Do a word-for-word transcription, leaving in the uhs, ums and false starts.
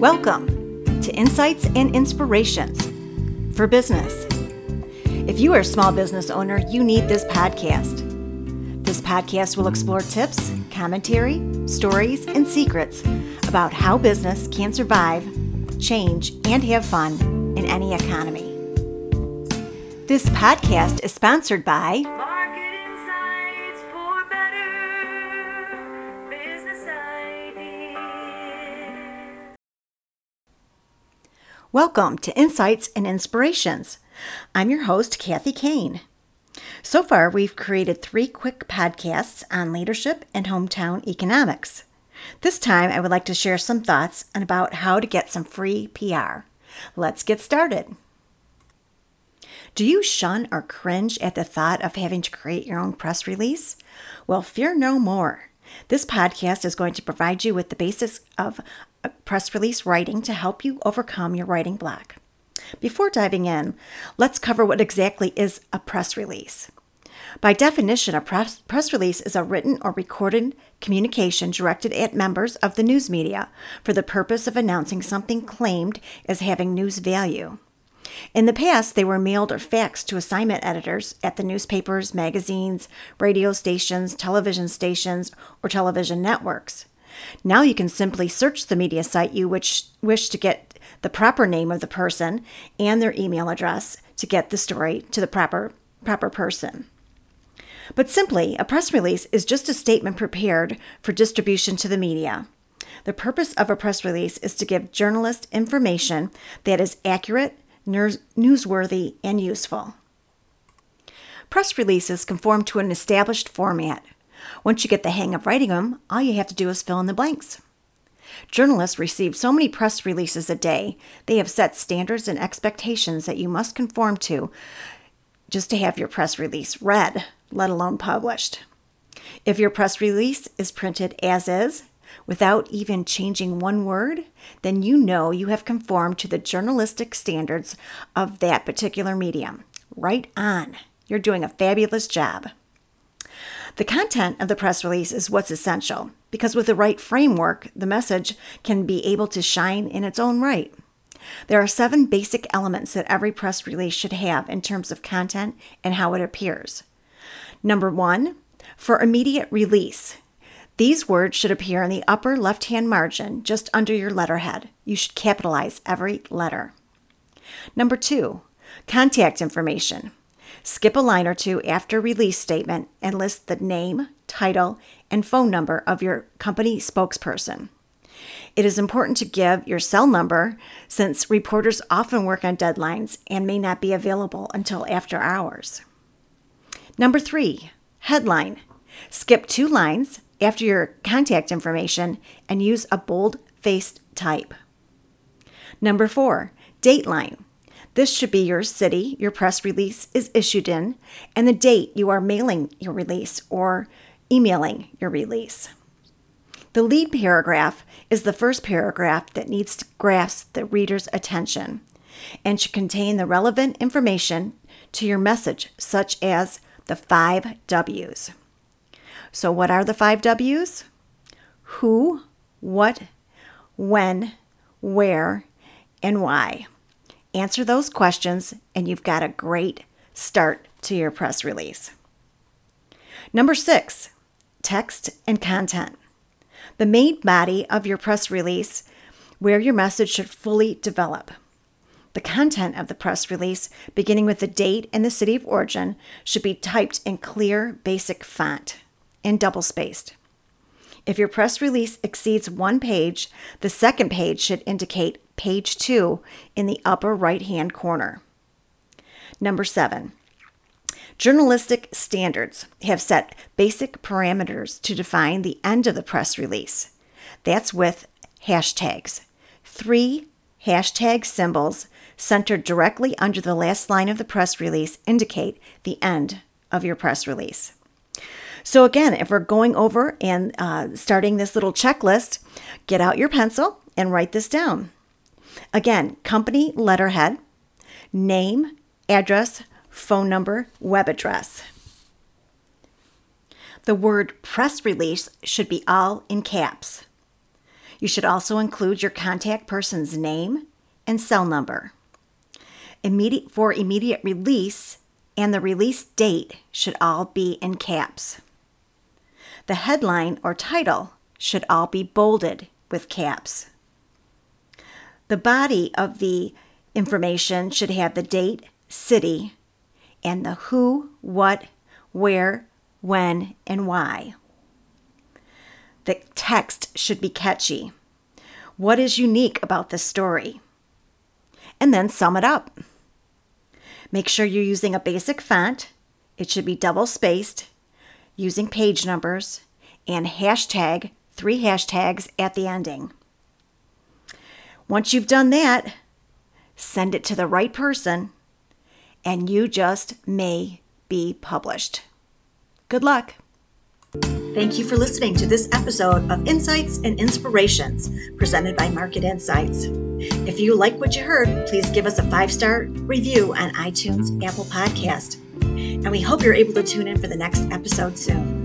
Welcome to Insights and Inspirations for Business. If you are a small business owner, you need this podcast. This podcast will explore tips, commentary, stories, and secrets about how business can survive, change, and have fun in any economy. This podcast is sponsored by Market Insights for Better Business Ideas. Welcome to Insights and Inspirations. I'm your host, Kathy Kane. So far, we've created three quick podcasts on leadership and hometown economics. This time, I would like to share some thoughts on about how to get some free P R. Let's get started. Do you shun or cringe at the thought of having to create your own press release? Well, fear no more. This podcast is going to provide you with the basics of press release writing to help you overcome your writing block. Before diving in, let's cover what exactly is a press release. By definition, a press, press release is a written or recorded communication directed at members of the news media for the purpose of announcing something claimed as having news value. In the past, they were mailed or faxed to assignment editors at the newspapers, magazines, radio stations, television stations, or television networks. Now you can simply search the media site you wish, wish to get the proper name of the person and their email address to get the story to the proper, proper person. But simply, a press release is just a statement prepared for distribution to the media. The purpose of a press release is to give journalists information that is accurate, newsworthy, and useful. Press releases conform to an established format. Once you get the hang of writing them, all you have to do is fill in the blanks. Journalists receive so many press releases a day, they have set standards and expectations that you must conform to just to have your press release read, let alone published. If your press release is printed as is, without even changing one word, then you know you have conformed to the journalistic standards of that particular medium. Right on. You're doing a fabulous job. The content of the press release is what's essential, because with the right framework, the message can be able to shine in its own right. There are seven basic elements that every press release should have in terms of content and how it appears. Number one, for immediate release. These words should appear in the upper left-hand margin, just under your letterhead. You should capitalize every letter. Number two, contact information. Skip a line or two after release statement and list the name, title, and phone number of your company spokesperson. It is important to give your cell number since reporters often work on deadlines and may not be available until after hours. Number three, headline. Skip two lines after your contact information and use a bold-faced type. Number four, dateline. This should be your city your press release is issued in and the date you are mailing your release or emailing your release. The lead paragraph is the first paragraph that needs to grasp the reader's attention and should contain the relevant information to your message, such as the five W's. So what are the five W's? Who, what, when, where, and why. Answer those questions and you've got a great start to your press release. Number six, text and content. The main body of your press release where your message should fully develop. The content of the press release, beginning with the date and the city of origin, should be typed in clear, basic font and double-spaced. If your press release exceeds one page, the second page should indicate page two in the upper right-hand corner. Number seven, journalistic standards have set basic parameters to define the end of the press release. That's with hashtags. Three hashtag symbols centered directly under the last line of the press release indicate the end of your press release. So again, if we're going over and uh, starting this little checklist, get out your pencil and write this down. Again, company letterhead, name, address, phone number, web address. The word press release should be all in caps. You should also include your contact person's name and cell number. Immediate, for immediate release and the release date should all be in caps. The headline or title should all be bolded with caps. The body of the information should have the date, city, and the who, what, where, when, and why. The text should be catchy. What is unique about this story? And then sum it up. Make sure you're using a basic font. It should be double-spaced, using page numbers, and hashtag, three hashtags at the ending. Once you've done that, send it to the right person, and you just may be published. Good luck. Thank you for listening to this episode of Insights and Inspirations presented by Market Insights. If you like what you heard, please give us a five-star review on iTunes, Apple Podcast. And we hope you're able to tune in for the next episode soon.